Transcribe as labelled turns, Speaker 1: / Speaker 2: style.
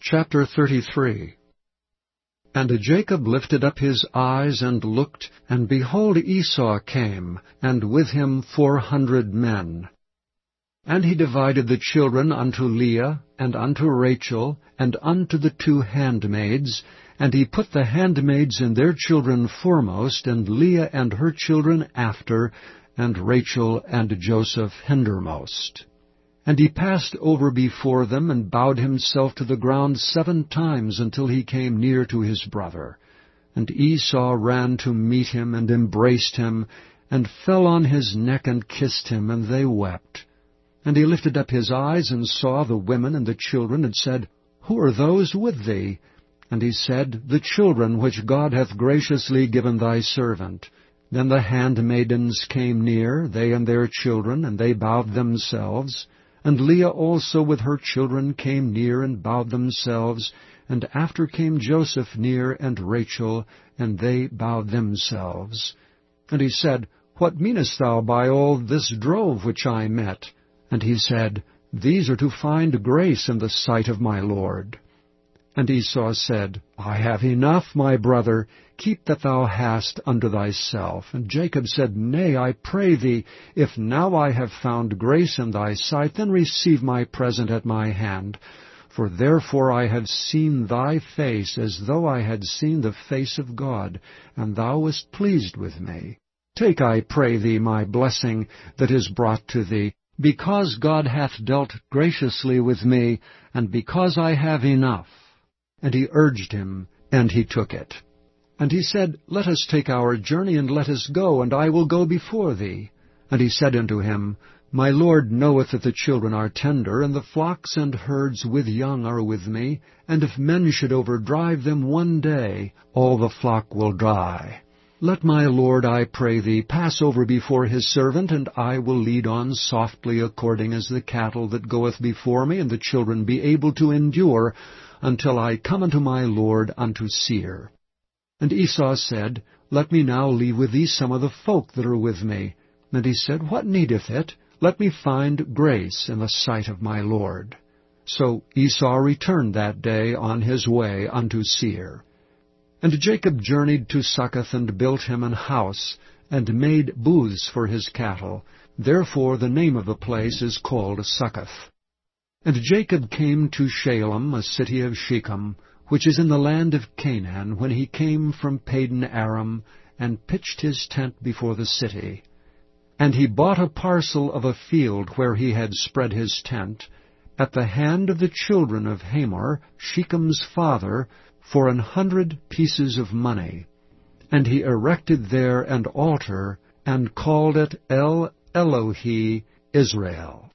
Speaker 1: Chapter 33. And Jacob lifted up his eyes and looked, and behold, Esau came, and with him 400 men. And he divided the children unto Leah, and unto Rachel, and unto the 2 handmaids, and he put the handmaids and their children foremost, and Leah and her children after, and Rachel and Joseph hindermost. And he passed over before them, and bowed himself to the ground 7 times, until he came near to his brother. And Esau ran to meet him, and embraced him, and fell on his neck, and kissed him, and they wept. And he lifted up his eyes, and saw the women and the children, and said, Who are those with thee? And he said, The children which God hath graciously given thy servant. Then the handmaidens came near, they and their children, and they bowed themselves. And Leah also with her children came near, and bowed themselves. And after came Joseph near, and Rachel, and they bowed themselves. And he said, What meanest thou by all this drove which I met? And he said, These are to find grace in the sight of my Lord. And Esau said, I have enough, my brother. Keep that thou hast unto thyself. And Jacob said, Nay, I pray thee, if now I have found grace in thy sight, then receive my present at my hand. For therefore I have seen thy face, as though I had seen the face of God, and thou wast pleased with me. Take, I pray thee, my blessing that is brought to thee, because God hath dealt graciously with me, and because I have enough. And he urged him, and he took it. And he said, Let us take our journey, and let us go, and I will go before thee. And he said unto him, My Lord knoweth that the children are tender, and the flocks and herds with young are with me, and if men should overdrive them one day, all the flock will die. Let my Lord, I pray thee, pass over before his servant, and I will lead on softly according as the cattle that goeth before me, and the children be able to endure, until I come unto my Lord unto Seir. And Esau said, Let me now leave with thee some of the folk that are with me. And he said, What needeth it? Let me find grace in the sight of my Lord. So Esau returned that day on his way unto Seir. And Jacob journeyed to Succoth, and built him an house, and made booths for his cattle. Therefore the name of the place is called Succoth. And Jacob came to Shalem, a city of Shechem, which is in the land of Canaan, when he came from Padan Aram, and pitched his tent before the city. And he bought a parcel of a field where he had spread his tent, at the hand of the children of Hamor, Shechem's father, for 100 pieces of money. And he erected there an altar, and called it El Elohe Israel.